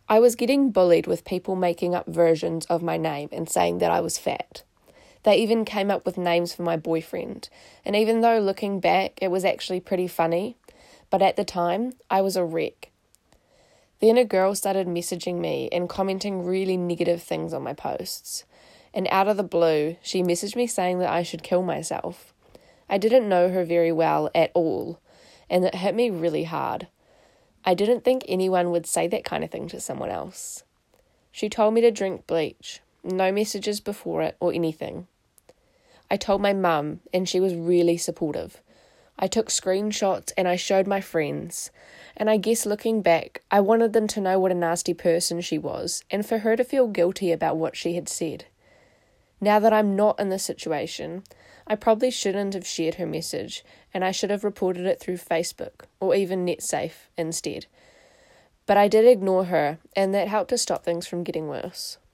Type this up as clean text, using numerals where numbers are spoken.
I was getting bullied with people making up versions of my name and saying that I was fat. They even came up with names for my boyfriend, and even though looking back it was actually pretty funny, but at the time I was a wreck. Then a girl started messaging me and commenting really negative things on my posts, and out of the blue she messaged me saying that I should kill myself. I didn't know her very well at all, and it hit me really hard. I didn't think anyone would say that kind of thing to someone else. She told me to drink bleach, no messages before it or anything. I told my mum, and she was really supportive. I took screenshots and I showed my friends, and I guess looking back, I wanted them to know what a nasty person she was, and for her to feel guilty about what she had said. Now that I'm not in this situation, I probably shouldn't have shared her message, and I should have reported it through Facebook or even NetSafe instead. But I did ignore her, and that helped to stop things from getting worse.